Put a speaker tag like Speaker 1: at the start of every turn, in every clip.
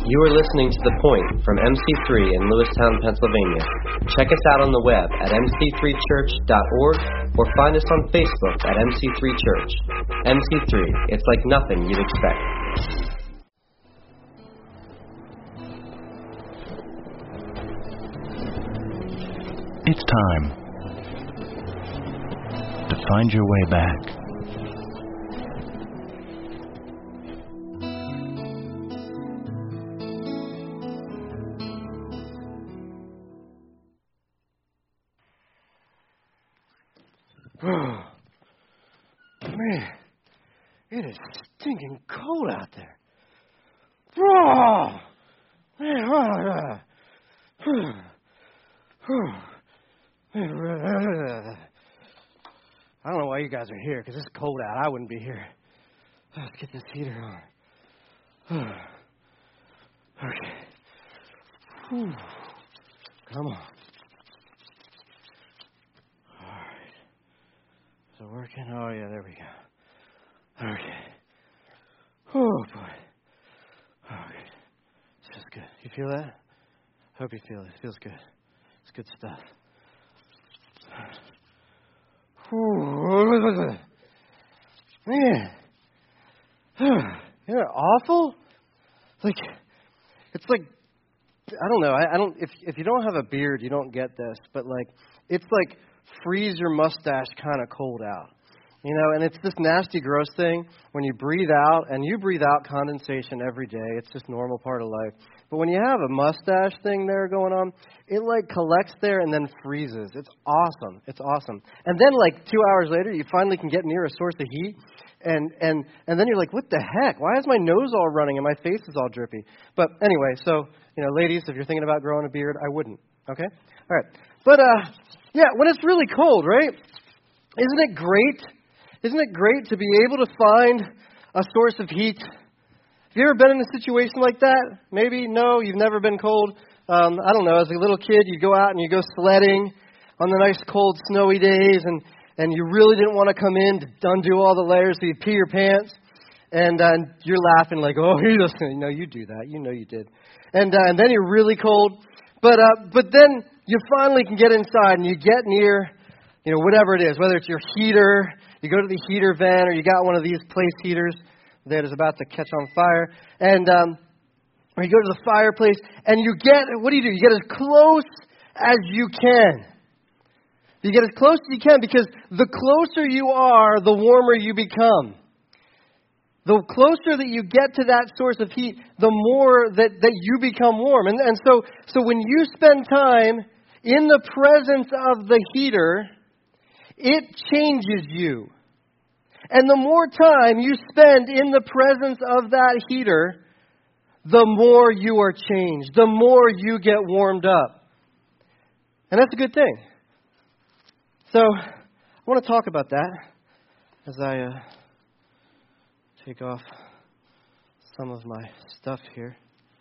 Speaker 1: You are listening to The Point from MC3 in Lewistown, Pennsylvania. Check us out on the web at mc3church.org or find us on Facebook at MC3 Church. MC3, it's like nothing you'd expect.
Speaker 2: It's time to find your way back.
Speaker 3: Man, it is stinking cold out there. Oh, man, I don't know why you guys are here, because it's cold out. I wouldn't be here. Let's get this heater on. Okay. Whew. Come on. All right. Is it working? Oh, yeah, there we go. Okay. Oh, boy. Okay. This feels good. You feel that? Hope you feel it. It feels good. It's good stuff. Man. Isn't it awful? It's like, I don't know. I don't. If you don't have a beard, you don't get this. But it's like freeze your mustache kind of cold out, you know. And it's this nasty, gross thing when you breathe out, and you breathe out condensation every day. It's just normal part of life. But when you have a mustache thing there going on, it collects there and then freezes. It's awesome. It's awesome. And then 2 hours later, you finally can get near a source of heat. And then you're like, what the heck? Why is my nose all running and my face is all drippy? But anyway, so, ladies, if you're thinking about growing a beard, I wouldn't. Okay? All right. But, when it's really cold, right? Isn't it great? Isn't it great to be able to find a source of heat? Have you ever been in a situation like that? Maybe, no, you've never been cold. I don't know, as a little kid, you go out and you go sledding on the nice, cold, snowy days, and you really didn't want to come in to undo all the layers, so you pee your pants, and you're laughing like, oh, he doesn't. No, you do that. You know you did. And then you're really cold. But then you finally can get inside, and you get near, whatever it is, whether it's your heater, you go to the heater vent, or you got one of these place heaters that is about to catch on fire, and or you go to the fireplace, and you get, what do? You get as close as you can. You get as close as you can, because the closer you are, the warmer you become. The closer that you get to that source of heat, the more that you become warm. And so when you spend time in the presence of the heater, it changes you. And the more time you spend in the presence of that heater, the more you are changed, the more you get warmed up. And that's a good thing. So I want to talk about that as I take off some of my stuff here.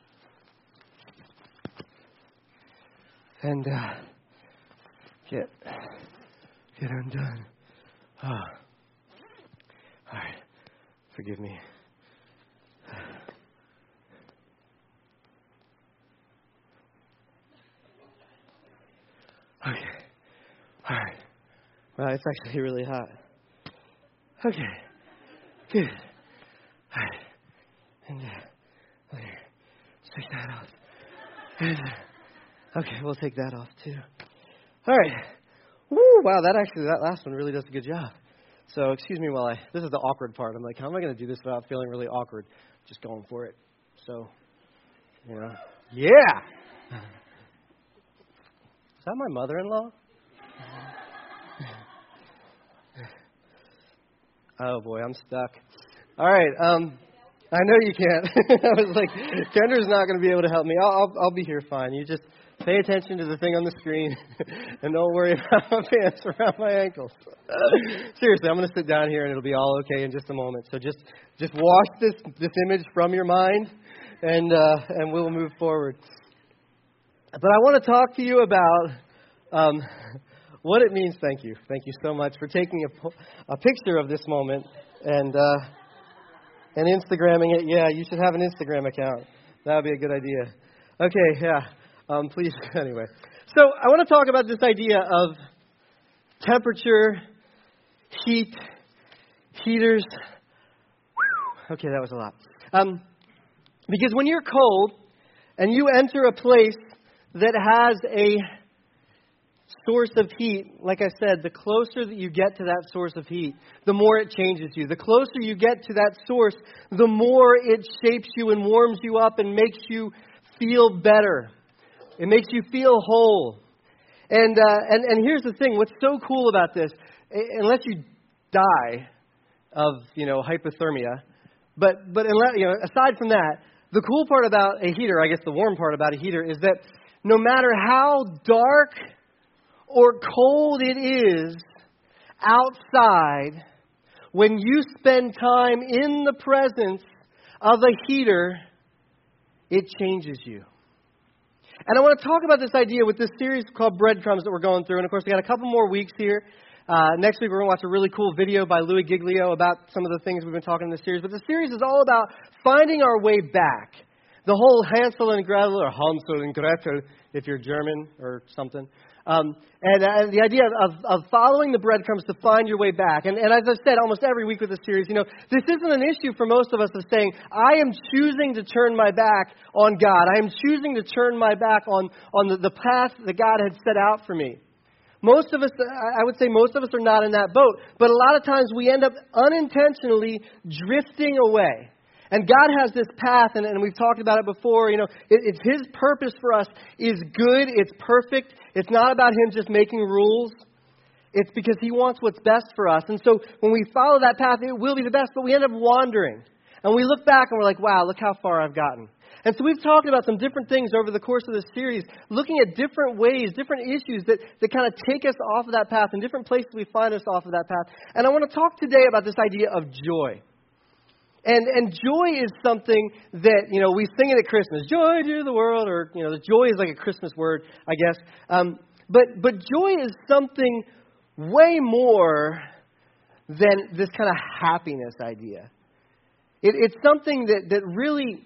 Speaker 3: And get undone. All right. Forgive me. Okay. All right. Wow, it's actually really hot. Okay. Good. All right. And there. Let's take that off. And, okay, we'll take that off too. All right. Woo, wow, that last one really does a good job. So excuse me while this is the awkward part. I'm like, how am I going to do this without feeling really awkward? Just going for it. So, yeah. Is that my mother-in-law? Oh, boy, I'm stuck. All right, I know you can't. I was like, Kendra's not going to be able to help me. I'll be here fine. You just pay attention to the thing on the screen and don't worry about my pants around my ankles. Seriously, I'm going to sit down here and it'll be all okay in just a moment. So just wash this image from your mind and we'll move forward. But I want to talk to you about what it means. Thank you so much for taking a picture of this moment and Instagramming it. Yeah, you should have an Instagram account. That would be a good idea. Okay, yeah. Please, anyway. So I want to talk about this idea of temperature, heat, heaters. Okay, that was a lot. Because when you're cold and you enter a place that has a source of heat, like I said, the closer that you get to that source of heat, the more it changes you. The closer you get to that source, the more it shapes you and warms you up and makes you feel better. It makes you feel whole. And here's the thing. What's so cool about this, unless you die of, hypothermia, but unless, aside from that, the cool part about a heater, I guess the warm part about a heater, is that no matter how dark or cold it is outside, when you spend time in the presence of a heater, it changes you. And I want to talk about this idea with this series called Breadcrumbs that we're going through. And, of course, we got a couple more weeks here. Next week, we're going to watch a really cool video by Louis Giglio about some of the things we've been talking in this series. But the series is all about finding our way back. The whole Hansel and Gretel, or Hansel and Gretel, if you're German or something. And the idea of following the breadcrumbs to find your way back. And as I've said almost every week with this series, this isn't an issue for most of us of saying, I am choosing to turn my back on God. I am choosing to turn my back on the path that God had set out for me. Most of us, I would say most of us are not in that boat. But a lot of times we end up unintentionally drifting away. And God has this path, and we've talked about it before. It's His purpose for us is good. It's perfect. It's not about Him just making rules. It's because He wants what's best for us. And so when we follow that path, it will be the best. But we end up wandering. And we look back and we're like, wow, look how far I've gotten. And so we've talked about some different things over the course of this series, looking at different ways, different issues that kind of take us off of that path, and different places we find us off of that path. And I want to talk today about this idea of joy. And joy is something that, we sing it at Christmas. Joy to the world, or, the joy is like a Christmas word, I guess. But joy is something way more than this kind of happiness idea. It's something that really,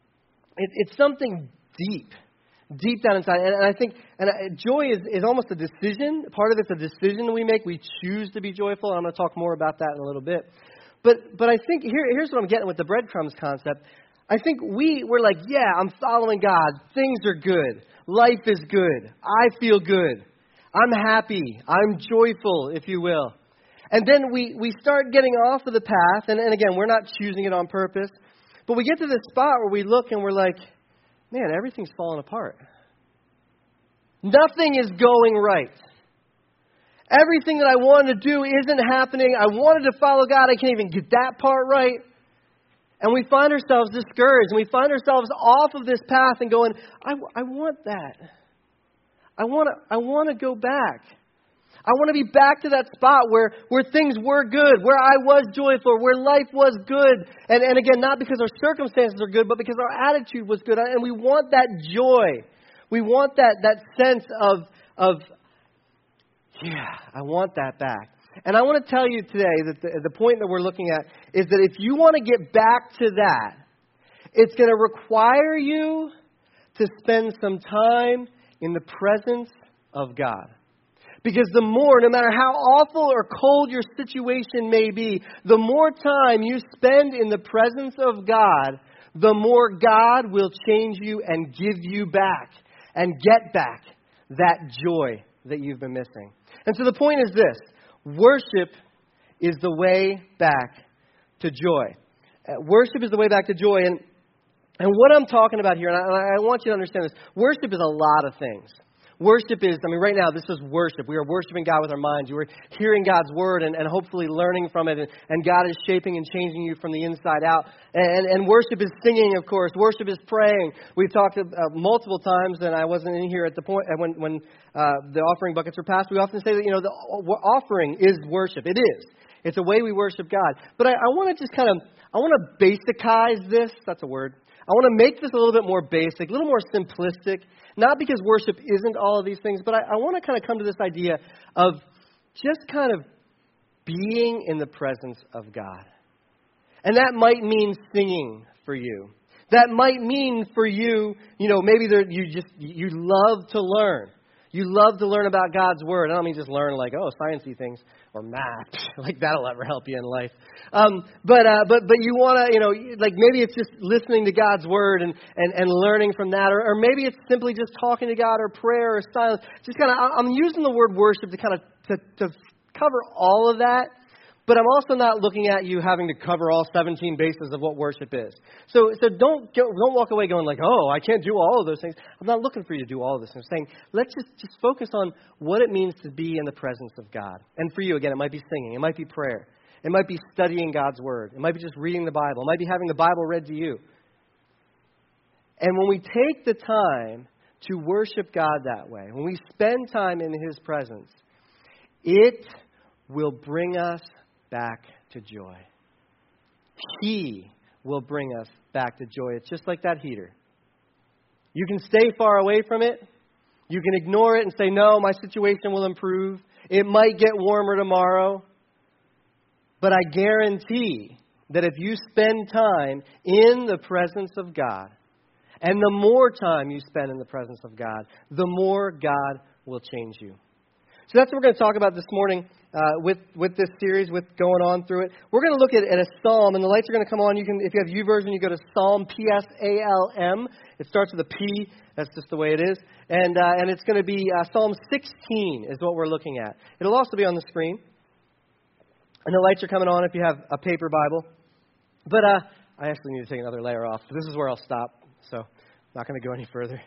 Speaker 3: it's something deep down inside. And I think joy is almost a decision. Part of it's a decision we make. We choose to be joyful. And I'm going to talk more about that in a little bit. But I think here's what I'm getting with the breadcrumbs concept. I think we're like, yeah, I'm following God. Things are good. Life is good. I feel good. I'm happy. I'm joyful, if you will. And then we start getting off of the path. And again, we're not choosing it on purpose. But we get to this spot where we look and we're like, man, everything's falling apart. Nothing is going right. Everything that I wanted to do isn't happening. I wanted to follow God. I can't even get that part right. And we find ourselves discouraged. And we find ourselves off of this path and going, I want that. I want to go back. I want to be back to that spot where things were good, where I was joyful, where life was good. And again, not because our circumstances are good, but because our attitude was good. And we want that joy. We want that sense of yeah, I want that back. And I want to tell you today that the point that we're looking at is that if you want to get back to that, it's going to require you to spend some time in the presence of God. Because the more, no matter how awful or cold your situation may be, the more time you spend in the presence of God, the more God will change you and give you back and get back that joy that you've been missing. And so the point is this: worship is the way back to joy. Worship is the way back to joy. And what I'm talking about here, and I want you to understand this, worship is a lot of things. Worship is, right now, this is worship. We are worshiping God with our minds. You are hearing God's word and hopefully learning from it. And God is shaping and changing you from the inside out. And worship is singing, of course. Worship is praying. We've talked multiple times, and I wasn't in here at the point when the offering buckets were passed. We often say that, the offering is worship. It is. It's a way we worship God. But I want to just I want to basicize this. That's a word. I want to make this a little bit more basic, a little more simplistic. Not because worship isn't all of these things, but I want to kind of come to this idea of just kind of being in the presence of God. And that might mean singing for you. That might mean for you, maybe you love to learn. You love to learn about God's Word. I don't mean just learn like, sciencey things or math. Like that'll ever help you in life. But you want to, like maybe it's just listening to God's Word and learning from that. Or maybe it's simply just talking to God or prayer or silence. Just kind of, I'm using the word worship to kind of to cover all of that. But I'm also not looking at you having to cover all 17 bases of what worship is. So don't walk away going like, I can't do all of those things. I'm not looking for you to do all of this. I'm saying let's just focus on what it means to be in the presence of God. And for you, again, it might be singing. It might be prayer. It might be studying God's Word. It might be just reading the Bible. It might be having the Bible read to you. And when we take the time to worship God that way, when we spend time in His presence, it will bring us back to joy. He will bring us back to joy. It's just like that heater. You can stay far away from it. You can ignore it and say, no, my situation will improve. It might get warmer tomorrow. But I guarantee that if you spend time in the presence of God, and the more time you spend in the presence of God, the more God will change you. So that's what we're going to talk about this morning with this series, with going on through it. We're going to look at a psalm, and the lights are going to come on. You can, if you have YouVersion, you go to Psalm Psalm. It starts with a P. That's just the way it is. And it's going to be Psalm 16 is what we're looking at. It'll also be on the screen. And the lights are coming on if you have a paper Bible. But I actually need to take another layer off. So this is where I'll stop. So I'm not going to go any further.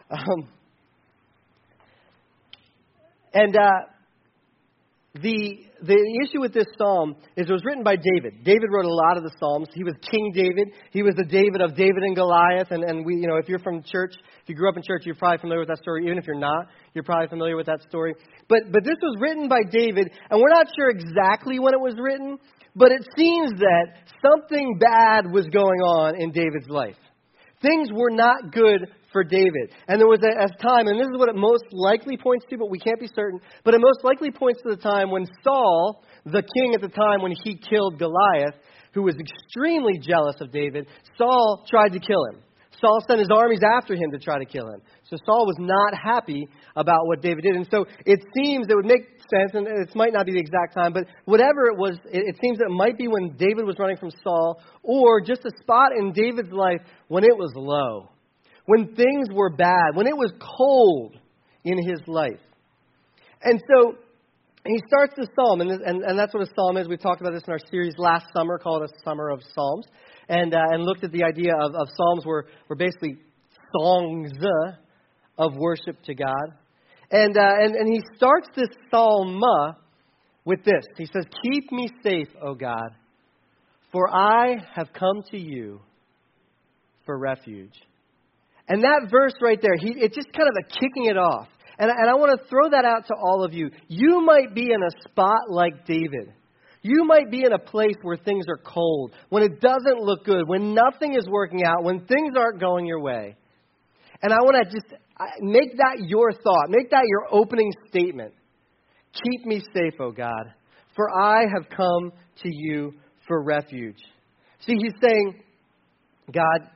Speaker 3: The issue with this psalm is it was written by David. David wrote a lot of the psalms. He was King David. He was the David of David and Goliath. And we, if you're from church, if you grew up in church, you're probably familiar with that story. Even if you're not, you're probably familiar with that story. But this was written by David, and we're not sure exactly when it was written, but it seems that something bad was going on in David's life. Things were not good for David. And there was a time, and this is what it most likely points to, but we can't be certain, but it most likely points to the time when Saul, the king at the time when he killed Goliath, who was extremely jealous of David, Saul tried to kill him. Saul sent his armies after him to try to kill him. So Saul was not happy about what David did. And so it seems it would make sense, and it might not be the exact time, but whatever it was, it seems that it might be when David was running from Saul, or just a spot in David's life when it was low, when things were bad, when it was cold in his life. And so he starts this psalm, and that's what a psalm is. We talked about this in our series last summer called A Summer of Psalms, and looked at the idea of psalms were basically songs of worship to God. And he starts this psalm with this. He says, "Keep me safe, O God, for I have come to you for refuge." And that verse right there, it's just kind of a kicking it off. And I want to throw that out to all of you. You might be in a spot like David. You might be in a place where things are cold, when it doesn't look good, when nothing is working out, when things aren't going your way. And I want to just make that your thought. Make that your opening statement. Keep me safe, O God, for I have come to you for refuge. See, he's saying, God,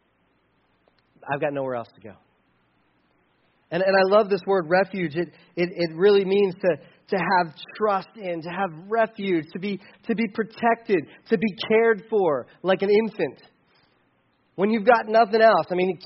Speaker 3: I've got nowhere else to go. And I love this word refuge. It really means to have trust in, to have refuge, to be protected, to be cared for like an infant. When you've got nothing else, I mean,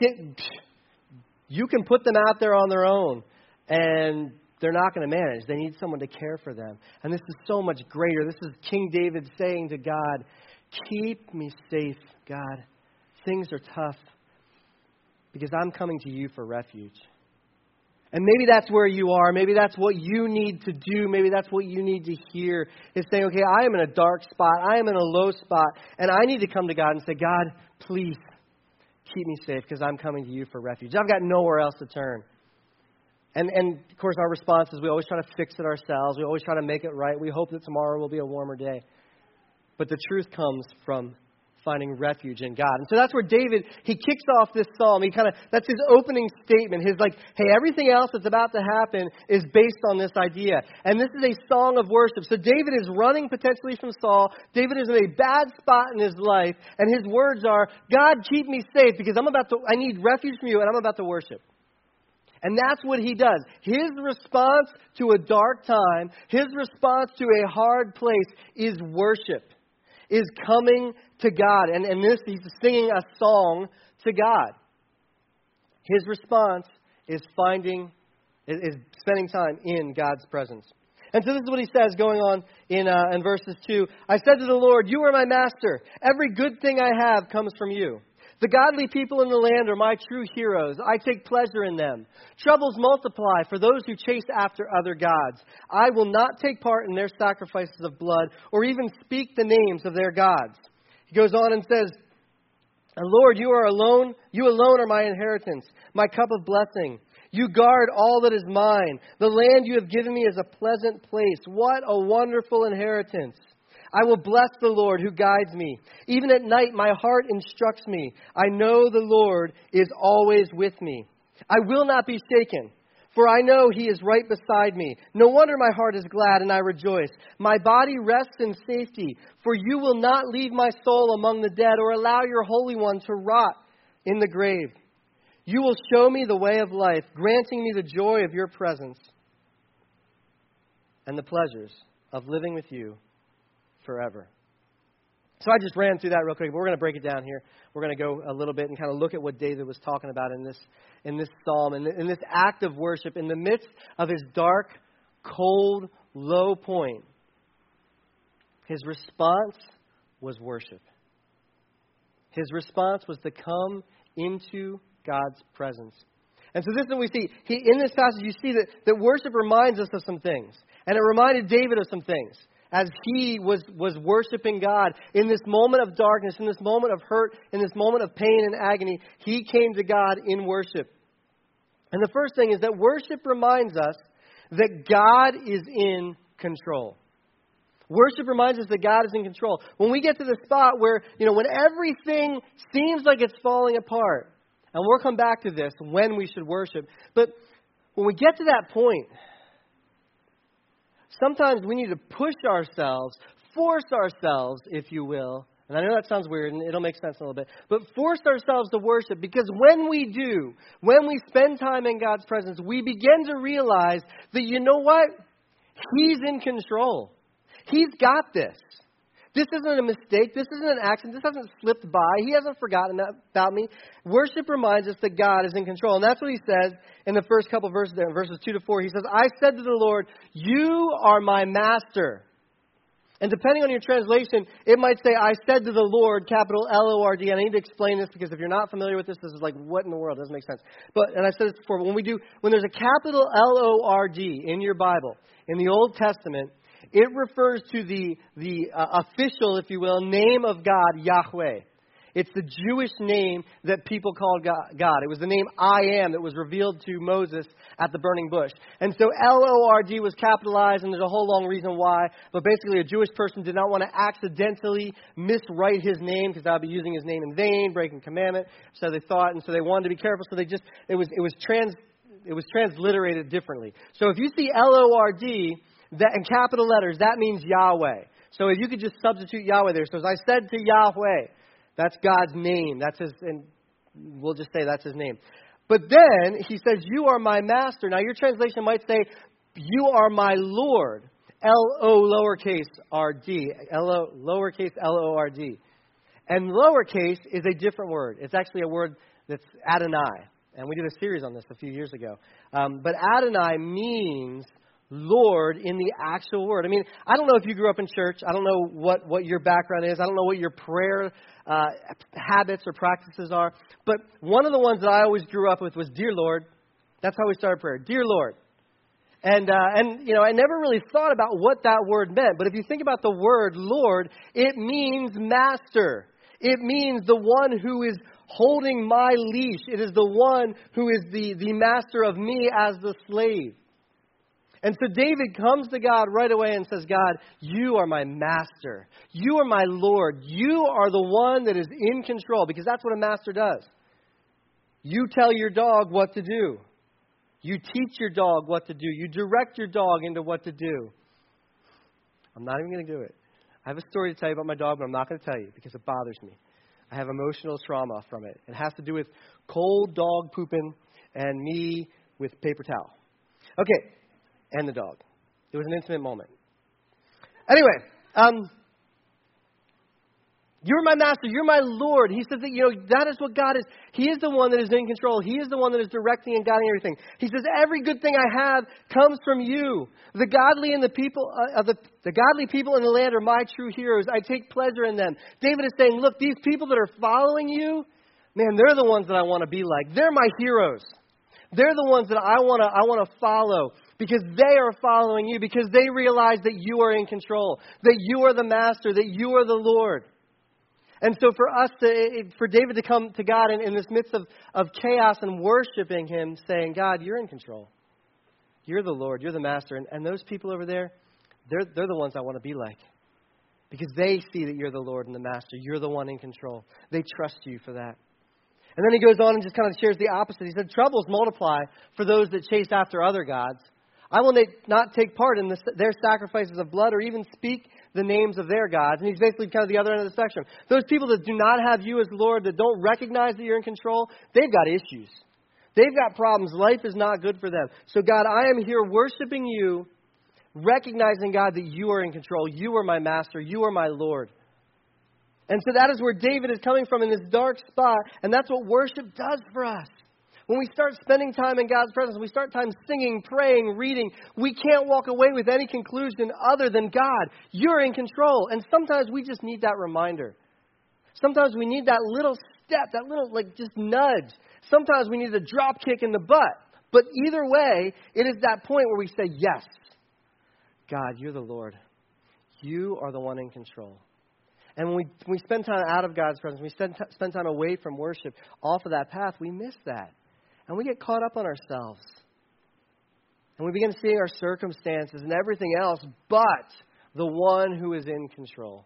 Speaker 3: you can put them out there on their own, and they're not going to manage. They need someone to care for them. And this is so much greater. This is King David saying to God, keep me safe, God. Things are tough because I'm coming to you for refuge. And maybe that's where you are. Maybe that's what you need to do. Maybe that's what you need to hear, is saying, okay, I am in a dark spot. I am in a low spot. And I need to come to God and say, God, please keep me safe because I'm coming to you for refuge. I've got nowhere else to turn. And of course, our response is we always try to fix it ourselves. We always try to make it right. We hope that tomorrow will be a warmer day. But the truth comes from finding refuge in God. And so that's where David, he kicks off this psalm. That's his opening statement. His hey, everything else that's about to happen is based on this idea. And this is a song of worship. So David is running potentially from Saul. David is in a bad spot in his life. And his words are, God, keep me safe because I need refuge from you and I'm about to worship. And that's what he does. His response to a dark time, his response to a hard place is worship, is coming to God. And he's singing a song to God. His response is spending time in God's presence. And so this is what he says going on in verses 2. I said to the Lord, you are my master. Every good thing I have comes from you. The godly people in the land are my true heroes. I take pleasure in them. Troubles multiply for those who chase after other gods. I will not take part in their sacrifices of blood or even speak the names of their gods. He goes on and says, Lord, you alone are my inheritance, my cup of blessing. You guard all that is mine. The land you have given me is a pleasant place. What a wonderful inheritance. I will bless the Lord who guides me. Even at night, my heart instructs me. I know the Lord is always with me. I will not be shaken, for I know he is right beside me. No wonder my heart is glad and I rejoice. My body rests in safety, for you will not leave my soul among the dead or allow your Holy One to rot in the grave. You will show me the way of life, granting me the joy of your presence and the pleasures of living with you forever. So I just ran through that real quick, but we're going to break it down here. We're going to go a little bit and kind of look at what David was talking about in this psalm, in this act of worship, in the midst of his dark, cold, low point. His response was worship. His response was to come into God's presence. And so this is what we see. In this passage, you see that worship reminds us of some things. And it reminded David of some things. As he was worshiping God in this moment of darkness, in this moment of hurt, in this moment of pain and agony, he came to God in worship. And the first thing is that worship reminds us that God is in control. Worship reminds us that God is in control. When we get to the spot where, when everything seems like it's falling apart, and we'll come back to this, when we should worship, but when we get to that point, sometimes we need to push ourselves, force ourselves, if you will. And I know that sounds weird, and it'll make sense in a little bit. But force ourselves to worship, because when we do, when we spend time in God's presence, we begin to realize that, you know what? He's in control. He's got this. This isn't a mistake. This isn't an accident. This hasn't slipped by. He hasn't forgotten about me. Worship reminds us that God is in control. And that's what he says in the first couple of verses there, in verses 2 to 4. He says, I said to the Lord, you are my master. And depending on your translation, it might say, I said to the Lord, capital L-O-R-D. And I need to explain this because if you're not familiar with this, this is like, what in the world? It doesn't make sense. And I said this before, but when there's a capital L-O-R-D in your Bible, in the Old Testament, it refers to the official, if you will, name of God, Yahweh. It's the Jewish name that people called God. It was the name I am that was revealed to Moses at the burning bush. And so L-O-R-D was capitalized, and there's a whole long reason why. But basically, a Jewish person did not want to accidentally miswrite his name, because that would be using his name in vain, breaking commandment. So they thought, and so they wanted to be careful. So it was transliterated differently. So if you see L-O-R-D, that in capital letters, that means Yahweh. So if you could just substitute Yahweh there. So as I said to Yahweh, that's God's name. And we'll just say that's his name. But then he says, you are my master. Now your translation might say, you are my Lord. L-O lowercase R-D. L-O lowercase L-O-R-D. And lowercase is a different word. It's actually a word that's Adonai. And we did a series on this a few years ago. But Adonai means Lord in the actual word. I mean, I don't know if you grew up in church. I don't know what your background is. I don't know what your prayer habits or practices are. But one of the ones that I always grew up with was, Dear Lord. That's how we started prayer. Dear Lord. And I never really thought about what that word meant. But if you think about the word Lord, it means master. It means the one who is holding my leash. It is the one who is the master of me as the slave. And so David comes to God right away and says, God, you are my master. You are my Lord. You are the one that is in control, because that's what a master does. You tell your dog what to do. You teach your dog what to do. You direct your dog into what to do. I'm not even going to do it. I have a story to tell you about my dog, but I'm not going to tell you because it bothers me. I have emotional trauma from it. It has to do with cold dog pooping and me with paper towel. Okay, and the dog. It was an intimate moment. Anyway, you're my master. You're my Lord. He says that, that is what God is. He is the one that is in control. He is the one that is directing and guiding everything. He says, every good thing I have comes from you. The godly and the people, the godly people in the land are my true heroes. I take pleasure in them. David is saying, look, these people that are following you, man, they're the ones that I want to be like. They're my heroes. They're the ones that I want to follow, because they are following you, because they realize that you are in control, that you are the master, that you are the Lord. And so for David to come to God in this midst of chaos and worshiping him, saying, God, you're in control. You're the Lord. You're the master. And those people over there, they're the ones I want to be like, because they see that you're the Lord and the master. You're the one in control. They trust you for that. And then he goes on and just kind of shares the opposite. He said, troubles multiply for those that chase after other gods. I will not take part in their sacrifices of blood or even speak the names of their gods. And he's basically kind of the other end of the spectrum. Those people that do not have you as Lord, that don't recognize that you're in control, they've got issues. They've got problems. Life is not good for them. So God, I am here worshiping you, recognizing, God, that you are in control. You are my master. You are my Lord. And so that is where David is coming from, in this dark spot. And that's what worship does for us. When we start spending time in God's presence, we start time singing, praying, reading, we can't walk away with any conclusion other than, God, you're in control. And sometimes we just need that reminder. Sometimes we need that little step, that little just nudge. Sometimes we need a drop kick in the butt. But either way, it is that point where we say, yes, God, you're the Lord. You are the one in control. And when we spend time out of God's presence, we spend time away from worship, off of that path, we miss that. And we get caught up on ourselves. And we begin seeing our circumstances and everything else but the one who is in control.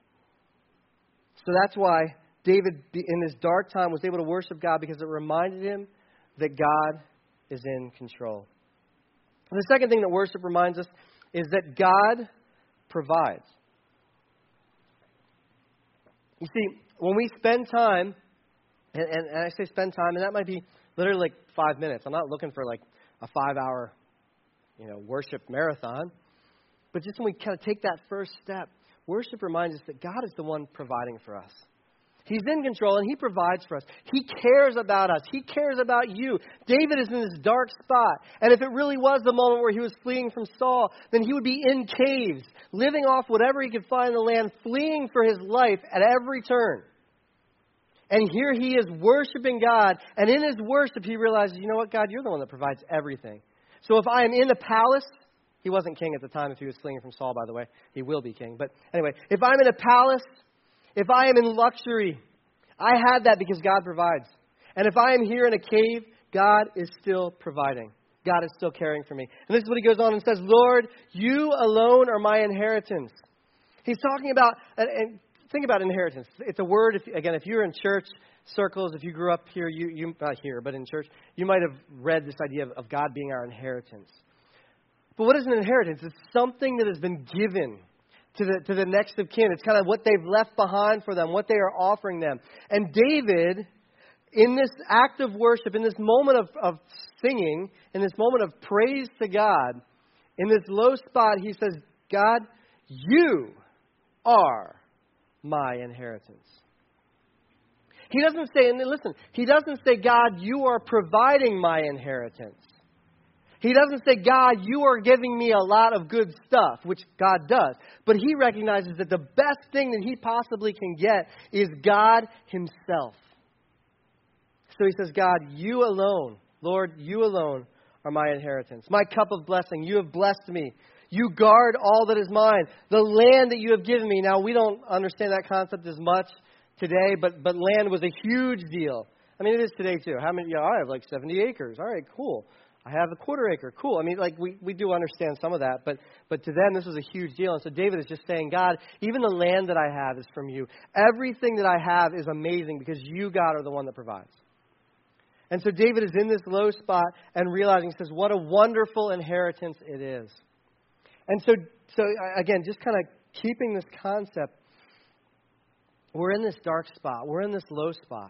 Speaker 3: So that's why David, in this dark time, was able to worship God, because it reminded him that God is in control. And the second thing that worship reminds us is that God provides. You see, when we spend time, and I say spend time, and that might be literally 5 minutes. I'm not looking for a 5-hour, worship marathon. But just when we kind of take that first step, worship reminds us that God is the one providing for us. He's in control, and He provides for us. He cares about us. He cares about you. David is in this dark spot. And if it really was the moment where he was fleeing from Saul, then he would be in caves, living off whatever he could find in the land, fleeing for his life at every turn. And here he is worshiping God. And in his worship, he realizes, you know what, God, you're the one that provides everything. So if I am in the palace, he wasn't king at the time if he was fleeing from Saul, by the way. He will be king. But anyway, if I'm in a palace, if I am in luxury, I had that because God provides. And if I am here in a cave, God is still providing. God is still caring for me. And this is what he goes on and says, Lord, you alone are my inheritance. He's talking about, and think about inheritance. It's a word, if you're in church circles, if you grew up here, you not here, but in church, you might have read this idea of God being our inheritance. But what is an inheritance? It's something that has been given to the next of kin. It's kind of what they've left behind for them, what they are offering them. And David, in this act of worship, in this moment of singing, in this moment of praise to God, in this low spot, he says, God, you are my inheritance. He doesn't say, and listen, he doesn't say, God, you are providing my inheritance. He doesn't say, God, you are giving me a lot of good stuff, which God does. But he recognizes that the best thing that he possibly can get is God himself. So he says, God, you alone, Lord, you alone are my inheritance. My cup of blessing, you have blessed me. You guard all that is mine. The land that you have given me. Now, we don't understand that concept as much today, but land was a huge deal. I mean, it is today too. How many? I have 70 acres. All right, cool. I have a quarter acre. Cool. I mean, like, we do understand some of that, but to them, this was a huge deal. And so David is just saying, God, even the land that I have is from you. Everything that I have is amazing because you, God, are the one that provides. And so David is in this low spot and realizing, he says, what a wonderful inheritance it is. And so again, just kind of keeping this concept, we're in this dark spot. We're in this low spot.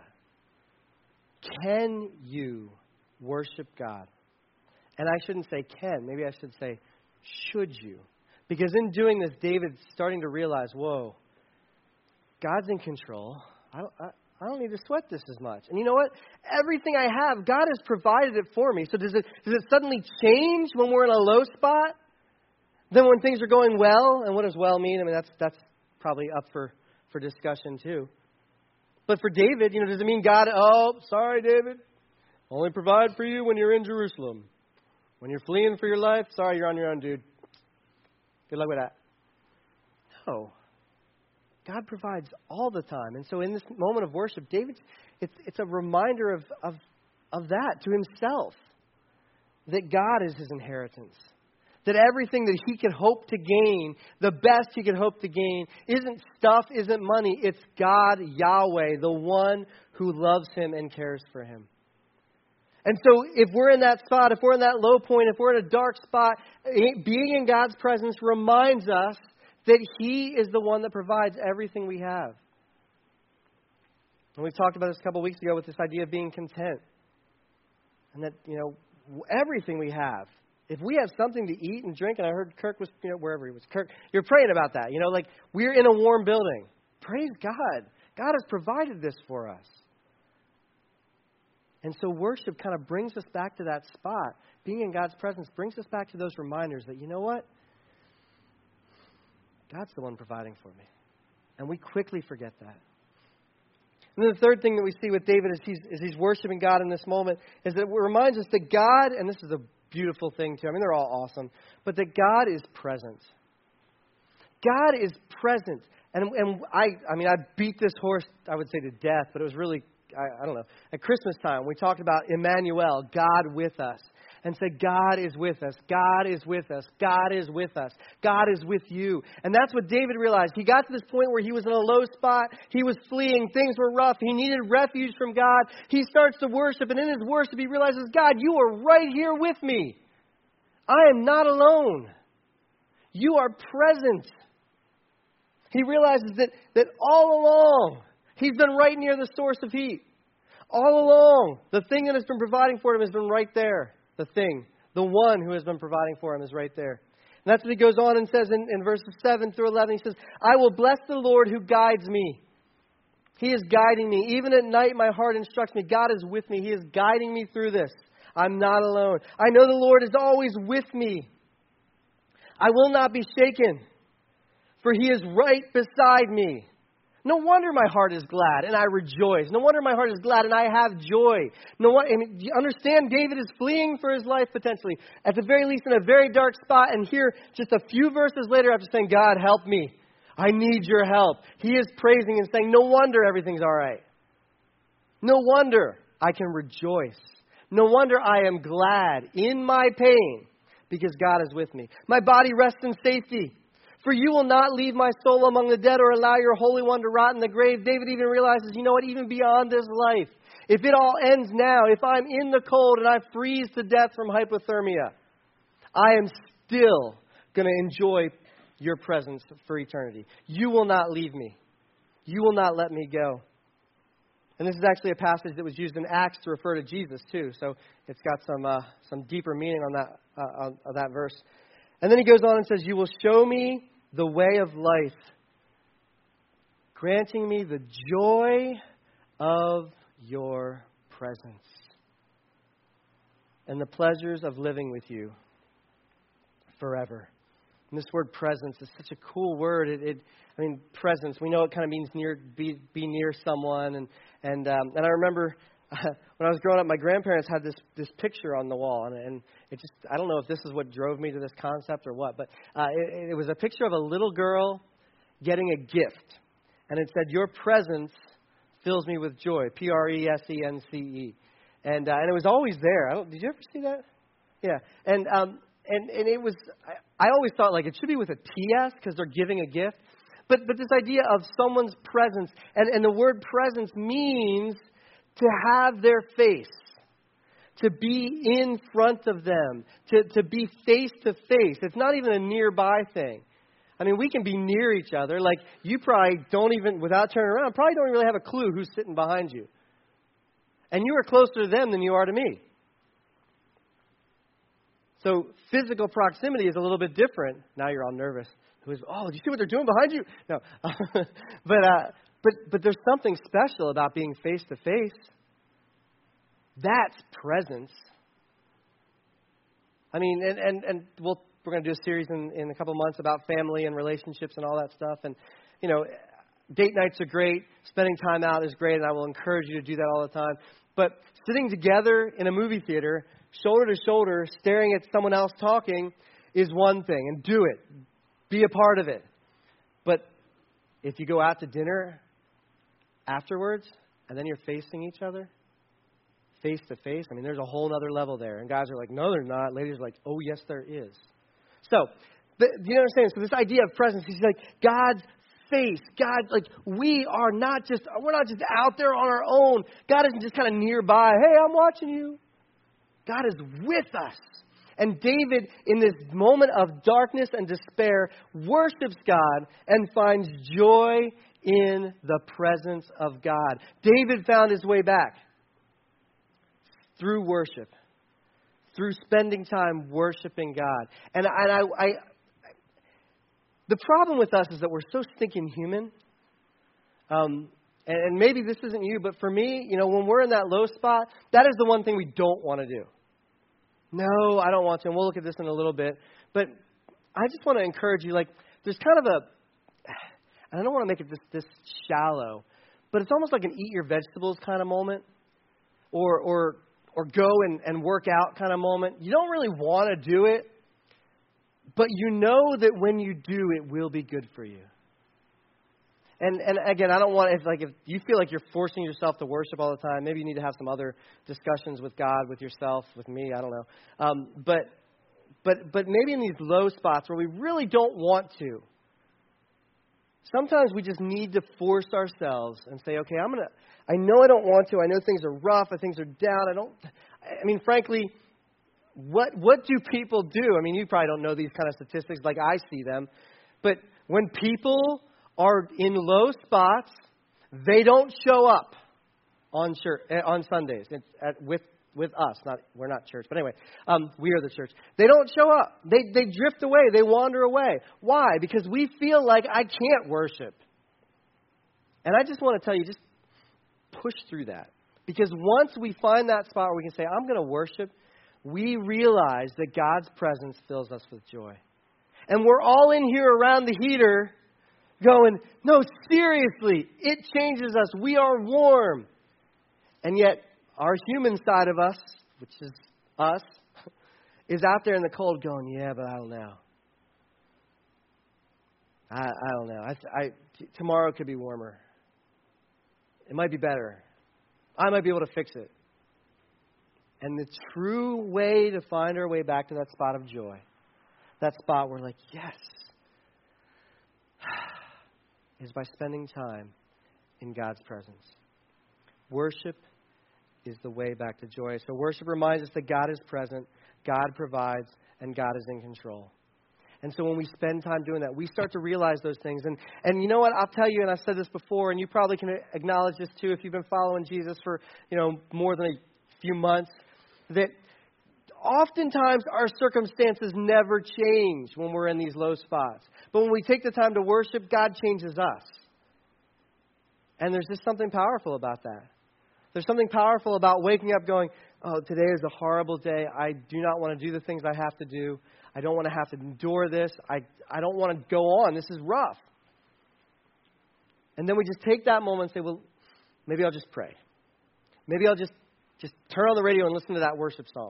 Speaker 3: Can you worship God? And I shouldn't say can. Maybe I should say, should you? Because in doing this, David's starting to realize, whoa, God's in control. I don't need to sweat this as much. And you know what? Everything I have, God has provided it for me. So does it suddenly change when we're in a low spot? Then when things are going well, and what does well mean? I mean, that's probably up for discussion too. But for David, does it mean God, sorry, David, only provide for you when you're in Jerusalem. When you're fleeing for your life, sorry, you're on your own, dude. Good luck with that. No. God provides all the time. And so in this moment of worship, David, it's a reminder of that to himself. That God is his inheritance. That everything that he could hope to gain, the best he could hope to gain, isn't stuff, isn't money. It's God, Yahweh, the one who loves him and cares for him. And so if we're in that spot, if we're in that low point, if we're in a dark spot, being in God's presence reminds us that he is the one that provides everything we have. And we talked about this a couple of weeks ago with this idea of being content. And that, everything we have. If we have something to eat and drink, and I heard Kirk was, wherever he was. Kirk, you're praying about that. Like we're in a warm building. Praise God. God has provided this for us. And so worship kind of brings us back to that spot. Being in God's presence brings us back to those reminders that, you know what? God's the one providing for me. And we quickly forget that. And then the third thing that we see with David as he's worshiping God in this moment is that it reminds us that God, and this is a beautiful thing too. I mean, they're all awesome. But that God is present. God is present. And I beat this horse, I would say, to death, but it was really, I don't know. At Christmas time, we talked about Emmanuel, God with us. And said, God is with us. God is with us. God is with us. God is with you. And that's what David realized. He got to this point where he was in a low spot. He was fleeing. Things were rough. He needed refuge from God. He starts to worship. And in his worship, he realizes, God, you are right here with me. I am not alone. You are present. He realizes that all along, he's been right near the source of heat. All along, the thing that has been providing for him has been right there. The thing, the one who has been providing for him is right there. And that's what he goes on and says in verses 7 through 11. He says, I will bless the Lord who guides me. He is guiding me. Even at night, my heart instructs me. God is with me. He is guiding me through this. I'm not alone. I know the Lord is always with me. I will not be shaken, for he is right beside me. No wonder my heart is glad and I rejoice. No wonder my heart is glad and I have joy. You understand, David is fleeing for his life potentially. At the very least in a very dark spot. And here, just a few verses later, after saying, God, help me. I need your help. He is praising and saying, no wonder everything's all right. No wonder I can rejoice. No wonder I am glad in my pain because God is with me. My body rests in safety. For you will not leave my soul among the dead or allow your Holy One to rot in the grave. David even realizes, you know what, even beyond this life, if it all ends now, if I'm in the cold and I freeze to death from hypothermia, I am still going to enjoy your presence for eternity. You will not leave me. You will not let me go. And this is actually a passage that was used in Acts to refer to Jesus too. So it's got some deeper meaning on that verse. And then he goes on and says, you will show me the way of life, granting me the joy of your presence and the pleasures of living with you forever. And this word presence is such a cool word. Presence, we know it kind of means be near someone. And I remember when I was growing up, my grandparents had this picture on the wall, and it just, I don't know if this is what drove me to this concept or what, but it was a picture of a little girl getting a gift, and it said, your presence fills me with joy, Presence. And it was always there. Did you ever see that? Yeah. And it was, I always thought like it should be with a TS because they're giving a gift. But this idea of someone's presence, and the word presence means to have their face, to be in front of them, to be face to face. It's not even a nearby thing. I mean, we can be near each other. Like, you probably don't even, without turning around, probably don't really have a clue who's sitting behind you. And you are closer to them than you are to me. So physical proximity is a little bit different. Now you're all nervous. Do you see what they're doing behind you? No. But there's something special about being face to face. That's presence. I mean, and we're going to do a series in a couple of months about family and relationships and all that stuff. And, you know, date nights are great. Spending time out is great, and I will encourage you to do that all the time. But sitting together in a movie theater, shoulder to shoulder, staring at someone else talking is one thing. And do it. Be a part of it. But if you go out to dinner afterwards, and then you're facing each other, face to face, I mean, there's a whole other level there. And guys are like, no, they're not. Ladies are like, oh, yes, there is. So, do you understand? So this idea of presence, he's like, God's face. God, like, we're not just out there on our own. God isn't just kind of nearby. Hey, I'm watching you. God is with us. And David, in this moment of darkness and despair, worships God and finds joy in the presence of God. David found his way back through worship, through spending time worshiping God. And the problem with us is that we're so stinking human. And maybe this isn't you, but for me, you know, when we're in that low spot, that is the one thing we don't want to do. No, I don't want to. And we'll look at this in a little bit. But I just want to encourage you, like, there's kind of and I don't want to make it this shallow, but it's almost like an eat your vegetables kind of moment. Or go and work out kind of moment. You don't really want to do it, but you know that when you do, it will be good for you. And again, I don't want if you feel like you're forcing yourself to worship all the time, maybe you need to have some other discussions with God, with yourself, with me. I don't know. But maybe in these low spots where we really don't want to, sometimes we just need to force ourselves and say, okay, I know I don't want to. I know things are rough. Things are down. Frankly, what do people do? I mean, you probably don't know these kind of statistics like I see them. But when people are in low spots, they don't show up on Sundays with us. We're not church, but anyway, we are the church. They don't show up. They drift away. They wander away. Why? Because we feel like I can't worship. And I just want to tell you, just push through that. Because once we find that spot where we can say, I'm going to worship, we realize that God's presence fills us with joy. And we're all in here around the heater going, no, seriously, it changes us. We are warm. And yet, our human side of us, which is us, is out there in the cold going, yeah, but I don't know. I don't know. Tomorrow could be warmer. It might be better. I might be able to fix it. And the true way to find our way back to that spot of joy, that spot where like, yes, is by spending time in God's presence. Worship is the way back to joy. So worship reminds us that God is present, God provides, and God is in control. And so when we spend time doing that, we start to realize those things. And you know what? I'll tell you, and I've said this before, and you probably can acknowledge this too if you've been following Jesus for, more than a few months, that oftentimes our circumstances never change when we're in these low spots. But when we take the time to worship, God changes us. And there's just something powerful about that. There's something powerful about waking up going, oh, today is a horrible day. I do not want to do the things I have to do. I don't want to have to endure this. I don't want to go on. This is rough. And then we just take that moment and say, well, maybe I'll just pray. Maybe I'll just turn on the radio and listen to that worship song.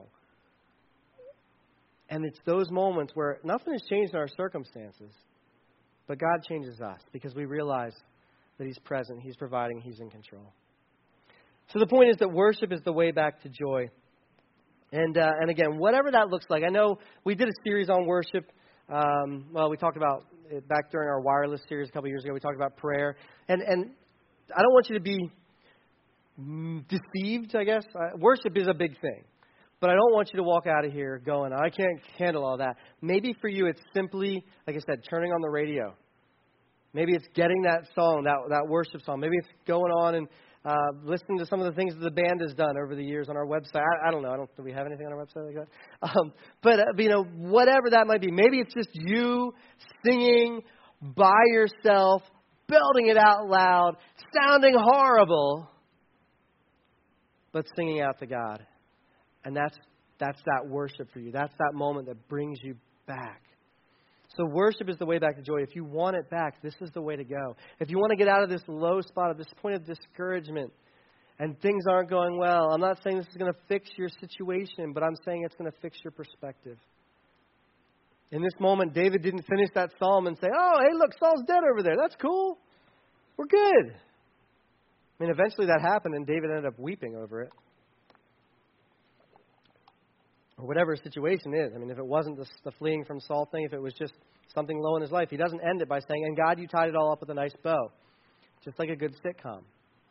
Speaker 3: And it's those moments where nothing has changed in our circumstances, but God changes us because we realize that He's present, He's providing, He's in control. So the point is that worship is the way back to joy. And again, whatever that looks like. I know we did a series on worship. We talked about it back during our wireless series a couple years ago. We talked about prayer. And I don't want you to be deceived, I guess. Worship is a big thing. But I don't want you to walk out of here going, I can't handle all that. Maybe for you it's simply, like I said, turning on the radio. Maybe it's getting that song, that worship song. Maybe it's going on and listening to some of the things that the band has done over the years on our website. I don't know. Do we have anything on our website like that? But whatever that might be. Maybe it's just you singing by yourself, belting it out loud, sounding horrible, but singing out to God. And that's that worship for you. That's that moment that brings you back. So worship is the way back to joy. If you want it back, this is the way to go. If you want to get out of this low spot, of this point of discouragement, and things aren't going well, I'm not saying this is going to fix your situation, but I'm saying it's going to fix your perspective. In this moment, David didn't finish that psalm and say, oh, hey, look, Saul's dead over there. That's cool. We're good. I mean, eventually that happened, and David ended up weeping over it. Or whatever his situation is. I mean, if it wasn't the fleeing from Saul thing, if it was just something low in his life, he doesn't end it by saying, and God, you tied it all up with a nice bow. Just like a good sitcom.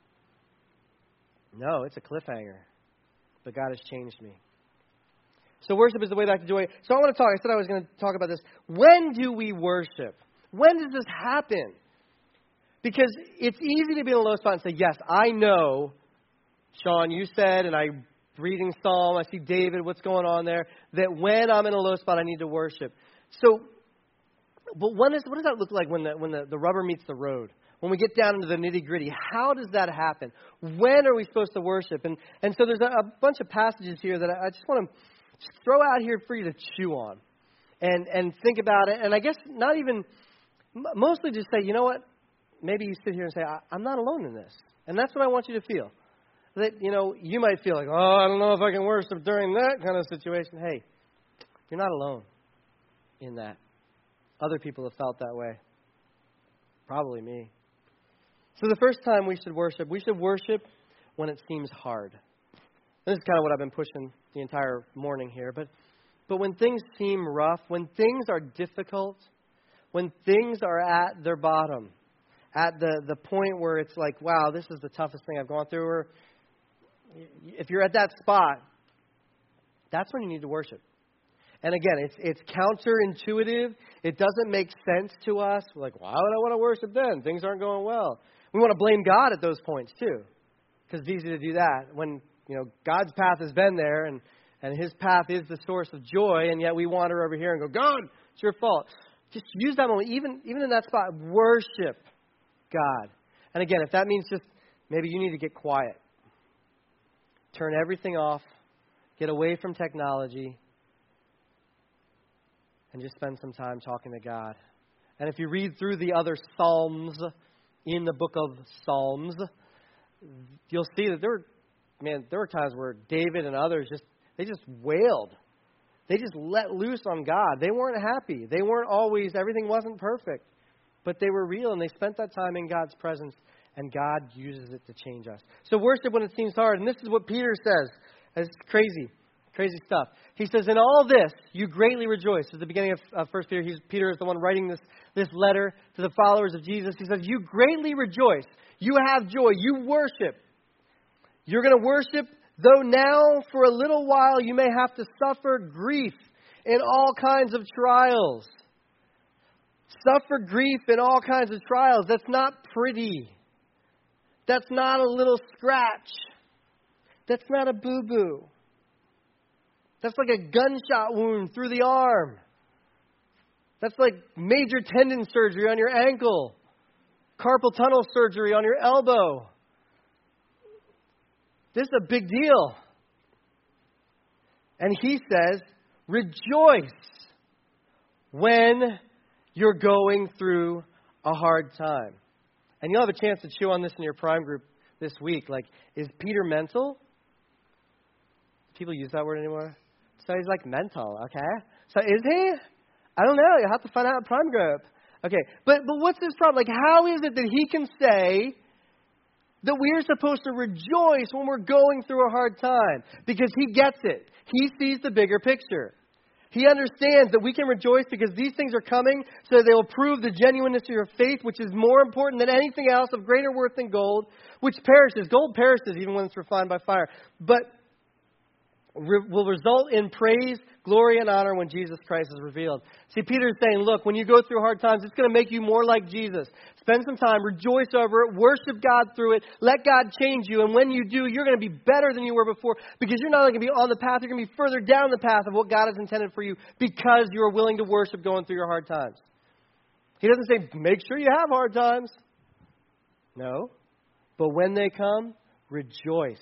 Speaker 3: No, it's a cliffhanger. But God has changed me. So worship is the way back to joy. So I said I was going to talk about this. When do we worship? When does this happen? Because it's easy to be in a low spot and say, yes, I know, Sean, you said, and I reading Psalm, I see David, what's going on there, that when I'm in a low spot, I need to worship. So, but what does that look like when the rubber meets the road? When we get down into the nitty-gritty, how does that happen? When are we supposed to worship? And so there's a bunch of passages here that I just want to throw out here for you to chew on and think about it. And I guess not even, mostly just say, you know what? Maybe you sit here and say, I'm not alone in this. And that's what I want you to feel. That, you might feel like, I don't know if I can worship during that kind of situation. Hey, you're not alone in that. Other people have felt that way. Probably me. So the first time we should worship when it seems hard. This is kind of what I've been pushing the entire morning here. But when things seem rough, when things are difficult, when things are at their bottom, at the point where it's like, wow, this is the toughest thing I've gone through, or if you're at that spot, that's when you need to worship. And again, it's counterintuitive. It doesn't make sense to us. We're like, why would I want to worship then? Things aren't going well. We want to blame God at those points too, because it's easy to do that when God's path has been there and His path is the source of joy, and yet we wander over here and go, God, it's your fault. Just use that moment, even in that spot, worship God. And again, if that means just maybe you need to get quiet. Turn everything off, get away from technology, and just spend some time talking to God. And if you read through the other Psalms in the book of Psalms, you'll see that there were times where David and others they just wailed. They just let loose on God. They weren't happy. They weren't always, everything wasn't perfect. But they were real, and they spent that time in God's presence. And God uses it to change us. So worship when it seems hard. And this is what Peter says. It's crazy stuff. He says, in all this, you greatly rejoice. At the beginning of 1 Peter, Peter is the one writing this letter to the followers of Jesus. He says, you greatly rejoice. You have joy. You worship. You're going to worship, though now for a little while you may have to suffer grief in all kinds of trials. Suffer grief in all kinds of trials. That's not pretty. That's not a little scratch. That's not a boo-boo. That's like a gunshot wound through the arm. That's like major tendon surgery on your ankle. Carpal tunnel surgery on your elbow. This is a big deal. And he says, rejoice when you're going through a hard time. And you'll have a chance to chew on this in your prime group this week. Like, is Peter mental? Do people use that word anymore? So he's like mental, okay? So is he? I don't know. You'll have to find out in prime group. Okay, but what's this problem? Like, how is it that he can say, that we are supposed to rejoice when we're going through a hard time because He gets it. He sees the bigger picture. He understands that we can rejoice because these things are coming so that they will prove the genuineness of your faith, which is more important than anything else, of greater worth than gold, which perishes. Gold perishes even when it's refined by fire, but will result in praise, glory, and honor when Jesus Christ is revealed. See, Peter is saying, look, when you go through hard times, it's going to make you more like Jesus. Spend some time, rejoice over it, worship God through it, let God change you, and when you do, you're going to be better than you were before because you're not only going to be on the path, you're going to be further down the path of what God has intended for you because you are willing to worship going through your hard times. He doesn't say, make sure you have hard times. No. But when they come, rejoice.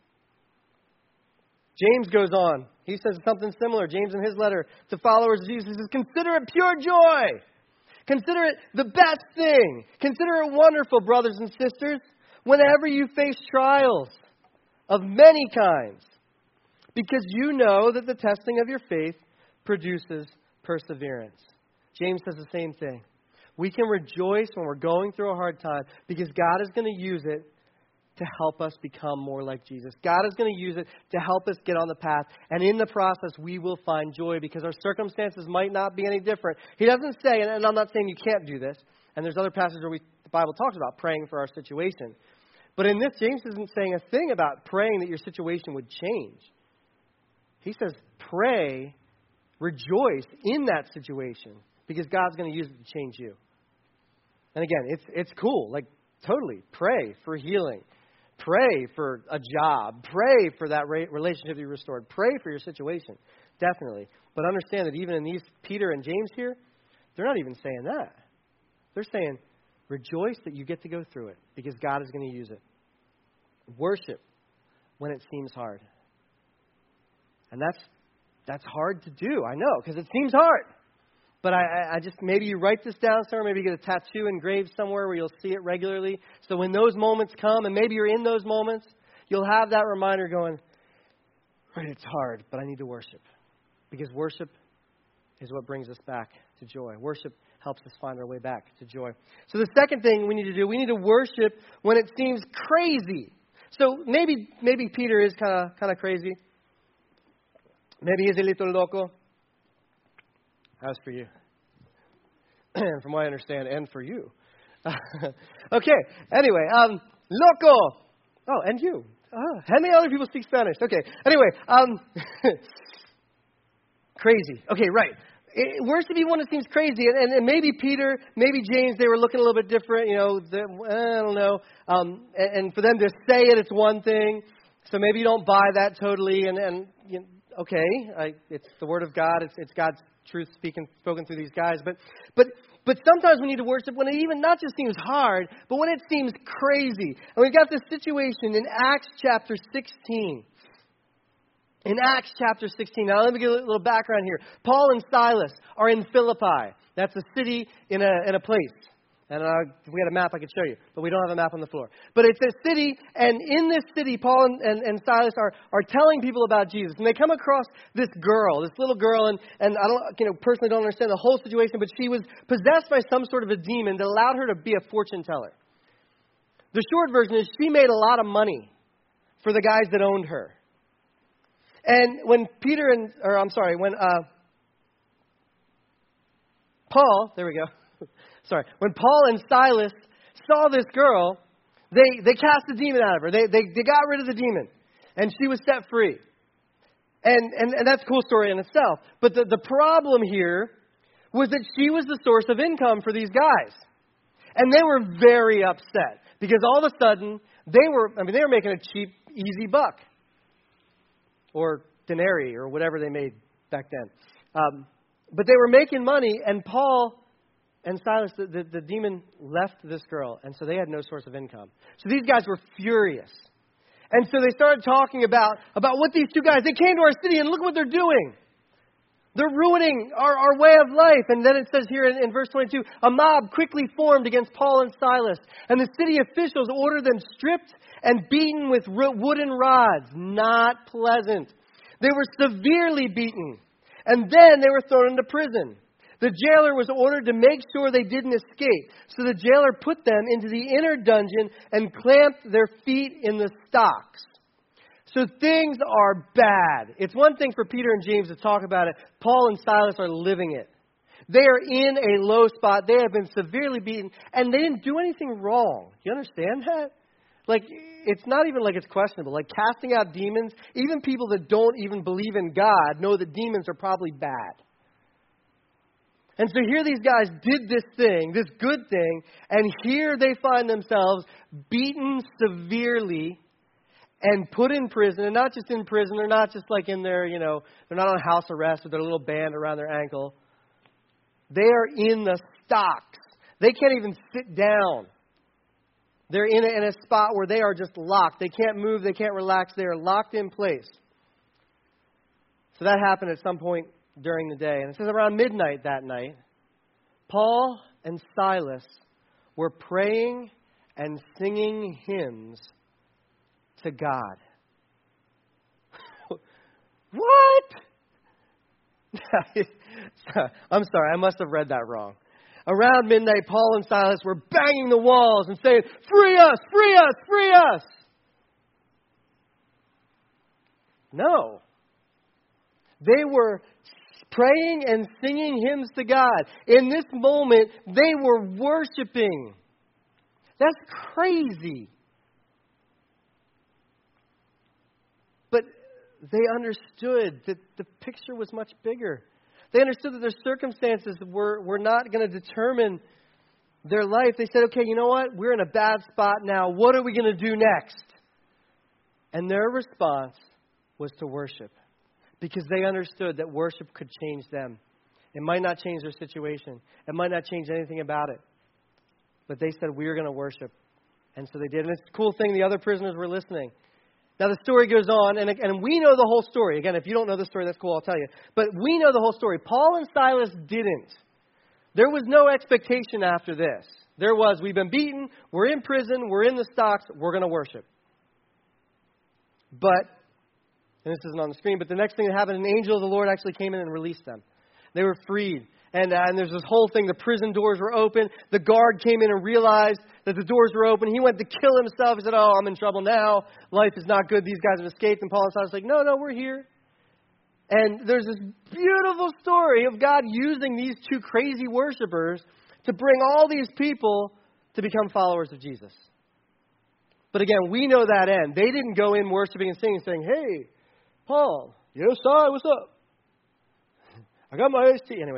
Speaker 3: James goes on. He says something similar. James in his letter to followers of Jesus says, consider it pure joy. Consider it the best thing. Consider it wonderful, brothers and sisters, whenever you face trials of many kinds, because you know that the testing of your faith produces perseverance. James says the same thing. We can rejoice when we're going through a hard time because God is going to use it to help us become more like Jesus. God is going to use it to help us get on the path. And in the process, we will find joy because our circumstances might not be any different. He doesn't say, and I'm not saying you can't do this, and there's other passages where the Bible talks about praying for our situation. But in this, James isn't saying a thing about praying that your situation would change. He says, pray, rejoice in that situation because God's going to use it to change you. And again, it's cool. Like, totally. Pray for healing. Pray for a job. Pray for that relationship to be restored. Pray for your situation. Definitely. But understand that even in these, Peter and James here, they're not even saying that. They're saying, rejoice that you get to go through it because God is going to use it. Worship when it seems hard. And that's hard to do, I know, because it seems hard. But I just, maybe you write this down somewhere, maybe you get a tattoo engraved somewhere where you'll see it regularly. So when those moments come, and maybe you're in those moments, you'll have that reminder going, right, it's hard, but I need to worship. Because worship is what brings us back to joy. Worship helps us find our way back to joy. So the second thing we need to do, we need to worship when it seems crazy. So maybe Peter is kind of crazy. Maybe he's a little loco. As for you. From what I understand, and for you. Okay, anyway, loco. Oh, and you. How many other people speak Spanish? Okay, anyway, crazy. Okay, right. Worship even when it seems crazy. And maybe Peter, maybe James, they were looking a little bit different, I don't know. And for them to say it, it's one thing. So maybe you don't buy that totally. It's the Word of God. It's God's truth spoken through these guys. But sometimes we need to worship when it even not just seems hard, but when it seems crazy. And we've got this situation in Acts chapter 16. In Acts chapter 16. Now let me give a little background here. Paul and Silas are in Philippi. That's a city in a place. And if we had a map, I could show you. But we don't have a map on the floor. But it's a city, and in this city, Paul and Silas are telling people about Jesus. And they come across this girl, this little girl, and I personally don't understand the whole situation, but she was possessed by some sort of a demon that allowed her to be a fortune teller. The short version is she made a lot of money for the guys that owned her. And when Paul, there we go. Sorry. When Paul and Silas saw this girl, they cast the demon out of her. They got rid of the demon. And she was set free. And that's a cool story in itself. But the problem here was that she was the source of income for these guys. And they were very upset. Because all of a sudden, they were making a cheap, easy buck. Or denarii, or whatever they made back then. But they were making money, and Paul and Silas, the demon left this girl, and so they had no source of income. So these guys were furious. And so they started talking about what these two guys, they came to our city, and look what they're doing. They're ruining our way of life. And then it says here in verse 22, a mob quickly formed against Paul and Silas, and the city officials ordered them stripped and beaten with wooden rods. Not pleasant. They were severely beaten, and then they were thrown into prison. The jailer was ordered to make sure they didn't escape. So the jailer put them into the inner dungeon and clamped their feet in the stocks. So things are bad. It's one thing for Peter and James to talk about it. Paul and Silas are living it. They are in a low spot. They have been severely beaten, and they didn't do anything wrong. You understand that? Like, it's not even like it's questionable. Like, casting out demons, even people that don't even believe in God know that demons are probably bad. And so here these guys did this thing, this good thing, and here they find themselves beaten severely and put in prison. And not just in prison, they're not just like in their, they're not on house arrest with their little band around their ankle. They are in the stocks. They can't even sit down. They're in a spot where they are just locked. They can't move. They can't relax. They are locked in place. So that happened at some point during the day. And it says around midnight that night, Paul and Silas were praying and singing hymns to God. What? I'm sorry, I must have read that wrong. Around midnight, Paul and Silas were banging the walls and saying, "Free us, free us, free us." No. They were praying and singing hymns to God. In this moment, they were worshiping. That's crazy. But they understood that the picture was much bigger. They understood that their circumstances were not going to determine their life. They said, okay, you know what? We're in a bad spot now. What are we going to do next? And their response was to worship, because they understood that worship could change them. It might not change their situation. It might not change anything about it. But they said, we're going to worship. And so they did. And it's a cool thing. The other prisoners were listening. Now, the story goes on, and we know the whole story. Again, if you don't know the story, that's cool, I'll tell you. But we know the whole story. Paul and Silas didn't. There was no expectation after this. There was, we've been beaten, we're in prison, we're in the stocks, we're going to worship. But, and this isn't on the screen, but the next thing that happened, an angel of the Lord actually came in and released them. They were freed. And there's this whole thing. The prison doors were open. The guard came in and realized that the doors were open. He went to kill himself. He said, oh, I'm in trouble now. Life is not good. These guys have escaped. And Paul and Silas were like, no, we're here. And there's this beautiful story of God using these two crazy worshipers to bring all these people to become followers of Jesus. But again, we know that end. They didn't go in worshiping and singing, saying, hey, Paul, yes, I, what's up? I got my iced tea. Anyway,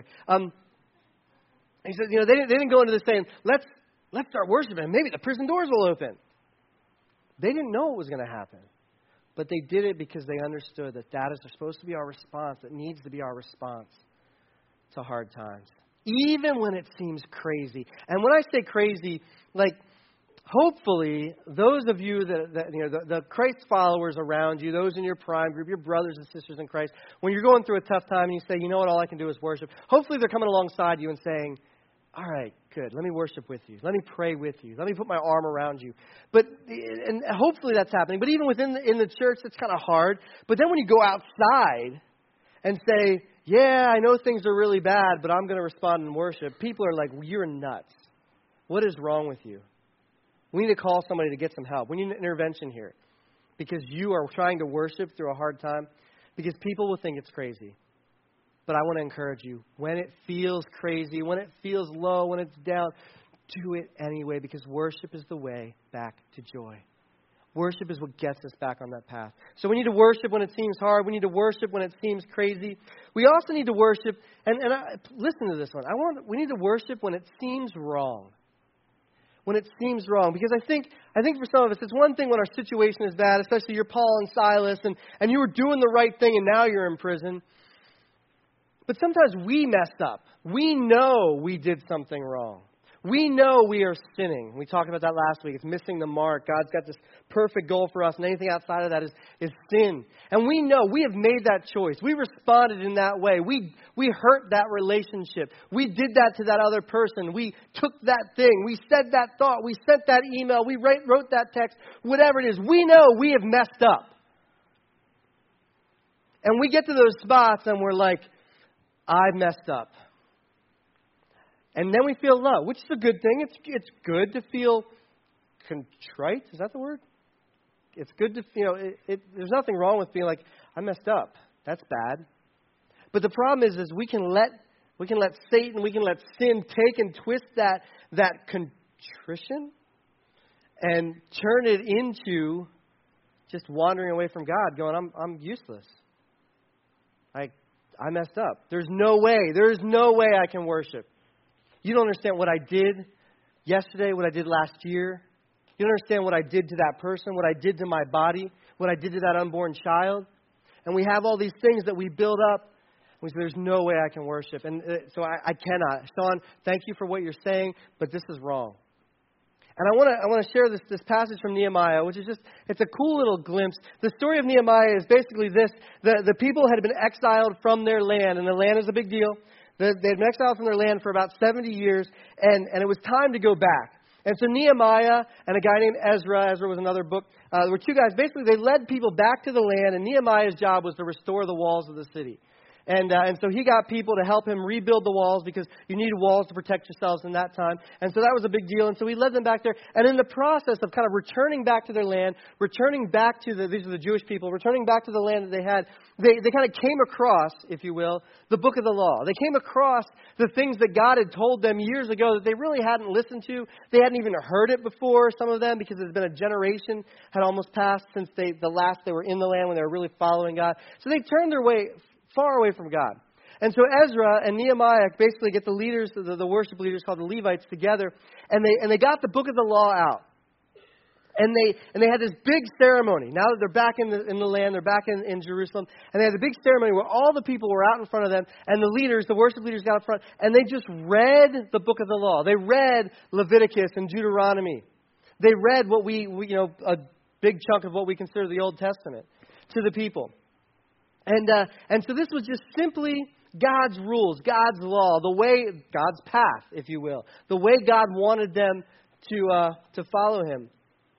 Speaker 3: he said, they didn't go into this saying, let's start worshiping. Maybe the prison doors will open. They didn't know what was going to happen. But they did it because they understood that is supposed to be our response. It needs to be our response to hard times, even when it seems crazy. And when I say crazy, like, hopefully, those of you the Christ followers around you, those in your prime group, your brothers and sisters in Christ, when you're going through a tough time and you say, you know what, all I can do is worship. Hopefully they're coming alongside you and saying, all right, good, let me worship with you. Let me pray with you. Let me put my arm around you. And hopefully that's happening. But even in the church, it's kind of hard. But then when you go outside and say, yeah, I know things are really bad, but I'm going to respond in worship, people are like, well, you're nuts. What is wrong with you? We need to call somebody to get some help. We need an intervention here, because you are trying to worship through a hard time, because people will think it's crazy. But I want to encourage you, when it feels crazy, when it feels low, when it's down, do it anyway, because worship is the way back to joy. Worship is what gets us back on that path. So we need to worship when it seems hard. We need to worship when it seems crazy. We also need to worship, listen to this one. We need to worship when it seems wrong. When it seems wrong. Because I think for some of us, it's one thing when our situation is bad, especially you're Paul and Silas, and you were doing the right thing and now you're in prison. But sometimes we messed up. We know we did something wrong. We know we are sinning. We talked about that last week. It's missing the mark. God's got this perfect goal for us, and anything outside of that is sin. And we know we have made that choice. We responded in that way. We hurt that relationship. We did that to that other person. We took that thing. We said that thought. We sent that email. We wrote that text. Whatever it is, we know we have messed up. And we get to those spots and we're like, I've messed up. And then we feel love, which is a good thing. It's good to feel contrite. Is that the word? It's good to feel, there's nothing wrong with being like, I messed up. That's bad. But the problem is we can let Satan, we can let sin take and twist that contrition and turn it into just wandering away from God, going, I'm useless. I messed up. There's no way I can worship. You don't understand what I did yesterday, what I did last year. You don't understand what I did to that person, what I did to my body, what I did to that unborn child. And we have all these things that we build up. We say, there's no way I can worship. And so I cannot. Sean, thank you for what you're saying, but this is wrong. And I want to share this passage from Nehemiah, which is it's a cool little glimpse. The story of Nehemiah is basically this. The people had been exiled from their land, and the land is a big deal. They had been exiled from their land for about 70 years, and it was time to go back. And so Nehemiah and a guy named Ezra was another book. There were two guys. Basically, they led people back to the land, and Nehemiah's job was to restore the walls of the city. And so he got people to help him rebuild the walls because you needed walls to protect yourselves in that time. And so that was a big deal. And so he led them back there. And in the process of kind of returning back to their land, returning back to these are the Jewish people, returning back to the land that they had, they kind of came across, if you will, the book of the law. They came across the things that God had told them years ago that they really hadn't listened to. They hadn't even heard it before, some of them, because it's been a generation had almost passed since the last they were in the land when they were really following God. So they turned their way far away from God. And so Ezra and Nehemiah basically get the leaders, the worship leaders called the Levites together, and they got the book of the law out. And they had this big ceremony. Now that they're back in the land, they're back in Jerusalem, and they had a big ceremony where all the people were out in front of them, and the worship leaders got up front, and they just read the book of the law. They read Leviticus and Deuteronomy. They read what we a big chunk of what we consider the Old Testament to the people. And so this was just simply God's rules, God's law, God's path, if you will, the way God wanted them to follow Him.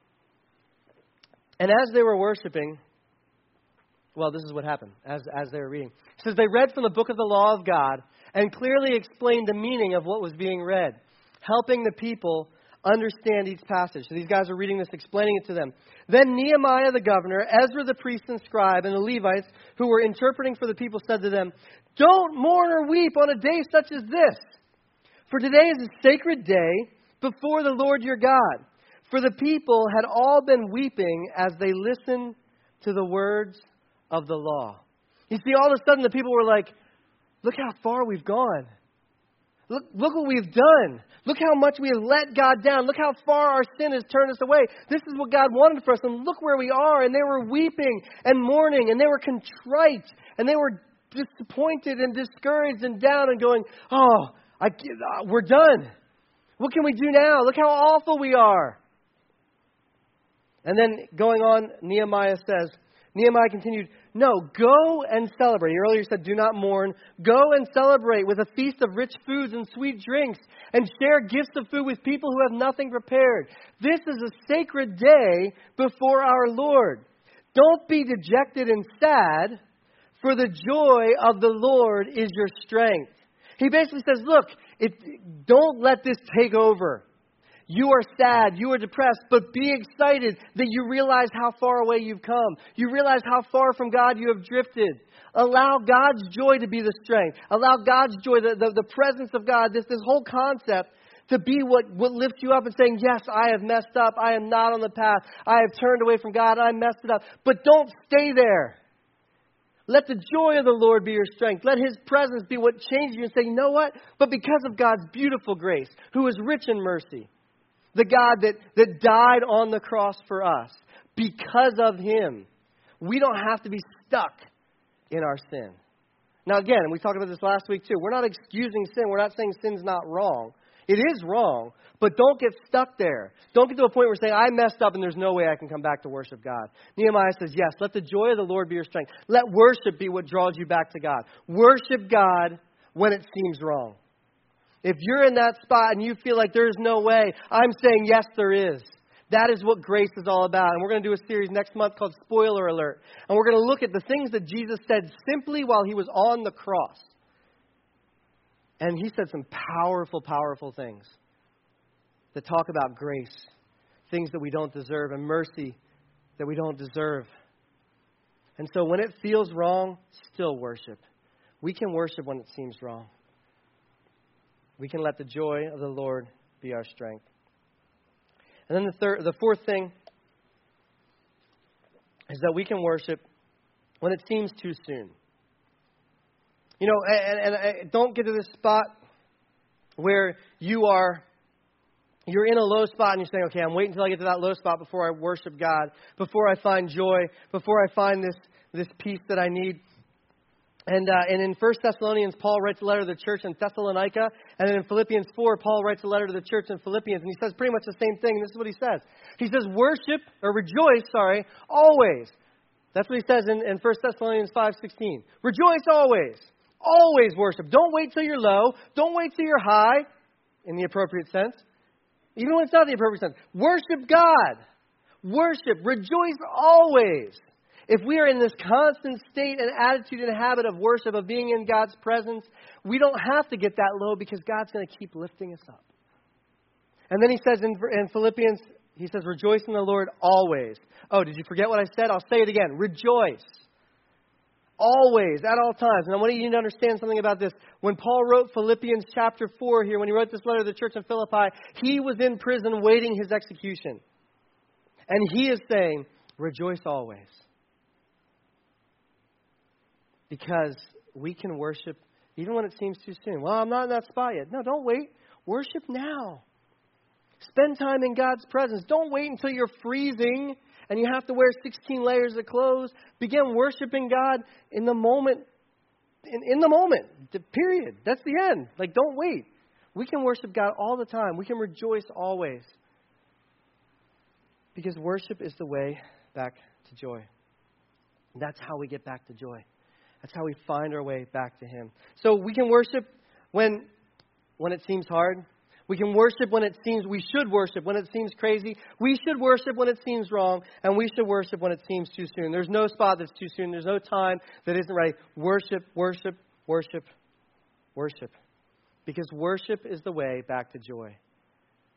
Speaker 3: And as they were worshiping, well, this is what happened as they were reading. It says they read from the book of the law of God and clearly explained the meaning of what was being read, helping the people understand each passage. So these guys are reading this, explaining it to them. Then Nehemiah the governor, Ezra the priest and scribe, and the Levites who were interpreting for the people said to them, "Don't mourn or weep on a day such as this, for today is a sacred day before the Lord your God." For the people had all been weeping as they listened to the words of the law. You see, all of a sudden the people were like, look how far we've gone. Look what we've done. Look how much we have let God down. Look how far our sin has turned us away. This is what God wanted for us. And look where we are. And they were weeping and mourning. And they were contrite. And they were disappointed and discouraged and down and going, we're done. What can we do now? Look how awful we are. And then going on, Nehemiah continued, "No, go and celebrate." He earlier said, "Do not mourn. Go and celebrate with a feast of rich foods and sweet drinks, and share gifts of food with people who have nothing prepared. This is a sacred day before our Lord. Don't be dejected and sad, for the joy of the Lord is your strength." He basically says, look, don't let this take over. You are sad, you are depressed, but be excited that you realize how far away you've come. You realize how far from God you have drifted. Allow God's joy to be the strength. Allow God's joy, the presence of God, this whole concept to be what lifts you up and saying, yes, I have messed up. I am not on the path. I have turned away from God. I messed it up. But don't stay there. Let the joy of the Lord be your strength. Let His presence be what changes you and say, you know what? But because of God's beautiful grace, who is rich in mercy, the God that died on the cross for us, because of Him, we don't have to be stuck in our sin. Now again, and we talked about this last week too, we're not excusing sin. We're not saying sin's not wrong. It is wrong, but don't get stuck there. Don't get to a point where you're saying, I messed up and there's no way I can come back to worship God. Nehemiah says, yes, let the joy of the Lord be your strength. Let worship be what draws you back to God. Worship God when it seems wrong. If you're in that spot and you feel like there's no way, I'm saying, yes, there is. That is what grace is all about. And we're going to do a series next month called Spoiler Alert. And we're going to look at the things that Jesus said simply while He was on the cross. And he said some powerful, powerful things that talk about grace, things that we don't deserve, and mercy that we don't deserve. And so when it feels wrong, still worship. We can worship when it seems wrong. We can let the joy of the Lord be our strength. And then the fourth thing is that we can worship when it seems too soon. You know, and don't get to this spot where you're in a low spot and you're saying, okay, I'm waiting until I get to that low spot before I worship God, before I find joy, before I find this peace that I need. And in 1 Thessalonians, Paul writes a letter to the church in Thessalonica. And then in Philippians 4, Paul writes a letter to the church in Philippians. And he says pretty much the same thing. And this is what he says. He says, rejoice, always. That's what he says in 1 Thessalonians 5:16. Rejoice always. Always worship. Don't wait till you're low. Don't wait till you're high, in the appropriate sense. Even when it's not the appropriate sense. Worship God. Worship. Rejoice always. If we are in this constant state and attitude and habit of worship, of being in God's presence, we don't have to get that low because God's going to keep lifting us up. And then he says in Philippians, he says, rejoice in the Lord always. Oh, did you forget what I said? I'll say it again. Rejoice. Always, at all times. And I want you to understand something about this. When Paul wrote Philippians chapter 4 here, when he wrote this letter to the church in Philippi, he was in prison waiting his execution. And he is saying, rejoice always. Because we can worship even when it seems too soon. Well, I'm not in that spot yet. No, don't wait. Worship now. Spend time in God's presence. Don't wait until you're freezing and you have to wear 16 layers of clothes. Begin worshiping God in the moment. In the moment. Period. That's the end. Like, don't wait. We can worship God all the time. We can rejoice always. Because worship is the way back to joy. That's how we get back to joy. That's how we find our way back to Him. So we can worship when it seems hard. We can worship we should worship when it seems crazy. We should worship when it seems wrong. And we should worship when it seems too soon. There's no spot that's too soon. There's no time that isn't right. Worship, worship, worship, worship. Because worship is the way back to joy.